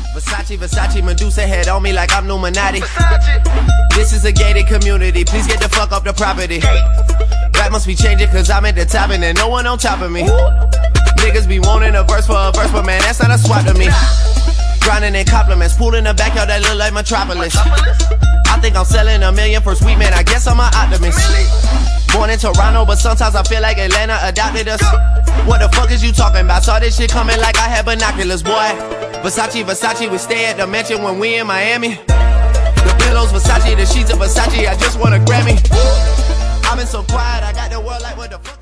Versace, Versace, Medusa head on me like I'm Numinati. This is a gated community, please get the fuck up the property. Rap must be changing cause I'm at the top and there's no one on top of me. Niggas be wanting a verse for a verse, but man, that's not a swap to me. Grinding in compliments, pool in the backyard that look like Metropolis. I think I'm selling $1 million for sweet, man, I guess I'm an optimist. Born in Toronto, but sometimes I feel like Atlanta adopted us. What the fuck is you talking about? Saw this shit coming like I had binoculars, boy. Versace, Versace, we stay at the mansion when we in Miami. The pillows Versace, the sheets of Versace, I just want a Grammy. I've been so quiet, I got the world like what the fuck.